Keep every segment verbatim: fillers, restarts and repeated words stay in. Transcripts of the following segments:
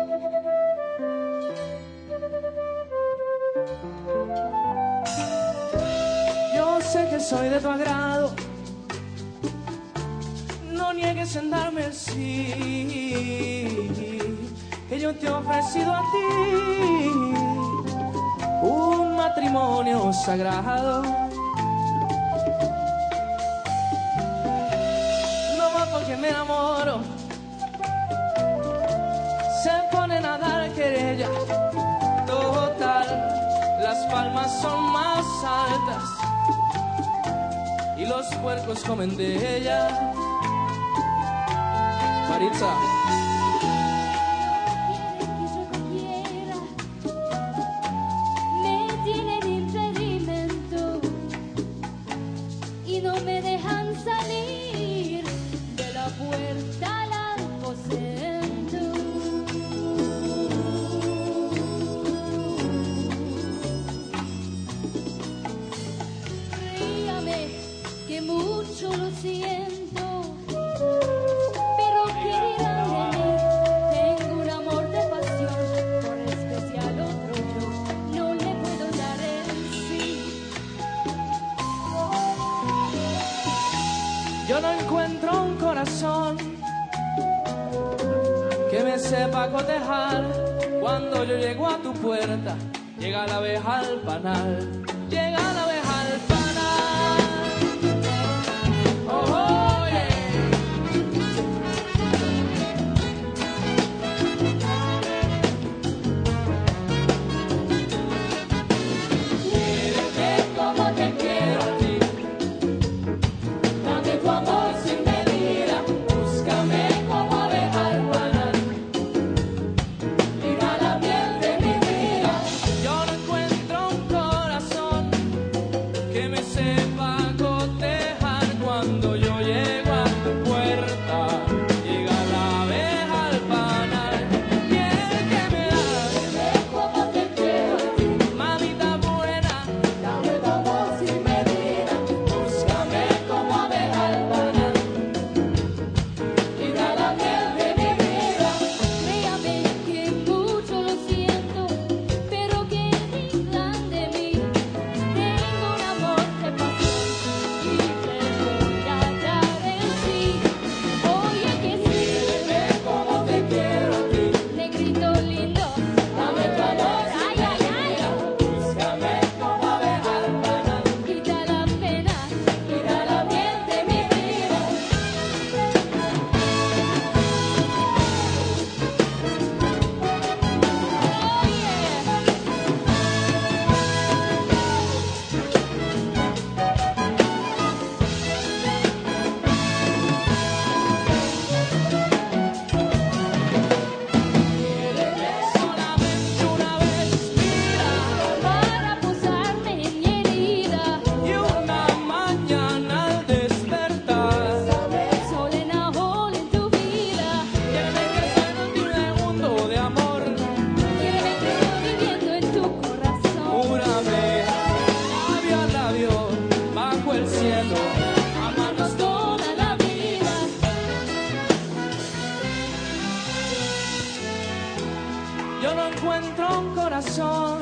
Yo sé que soy de tu agrado, no niegues en darme el sí, que yo te he ofrecido a ti un matrimonio sagrado. No va porque me enamoro, se ponen a dar querella. Total, las palmas son más altas y los puercos comen de ella. Maritza. Me tienen impedimento y no me dejan salir de la puerta al aposento. Ríame, que mucho lo siento, pero ¿qué dirán de mí? Tengo un amor de pasión, por especial otro yo no le puedo dar el sí. Yo no encuentro un corazón que me sepa cotejar. Cuando yo llego a tu puerta, llega la abeja al panal, llega la abeja al panal. Oh, oh, yeah. Quiéreme como te quiero a ti, dame tu amor sin medida, búscame como abeja al panal, mira la miel de mi vida. Yo no encuentro un corazón que me sepa cotejar. Cuando yo llego a tu puerta, llega la abeja al panal, miel que me da. Quiéreme como te quiero a ti, Mamita buena, dame tu amor sin medida, búscame como abeja al panal, mira la miel de mi vida. Créame que mucho lo siento, pero ¿qué dirán de mí? Tengo un amor de pasión y te voy a dar el sí. Oye que sí, quiéreme como te quiero a ti, negrito lindo, dame tu amor, ay, ay, ay, búscame como abeja al panal, quita la pena, mira la miel de mi vida. solamente una vez, mira, Para posarme en mi herida, y una mañana al despertar, sol en ajol en tu vida, quiéreme que suene un mundo de amor. quiéreme que estoy viviendo en tu corazón. Júrame, labio a labio, bajo el cielo, amarnos Toda la vida, Yo no encuentro un corazón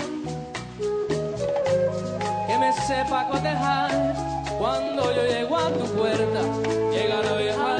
que me sepa cotejar. Cuando yo llego a tu puerta, llega la abeja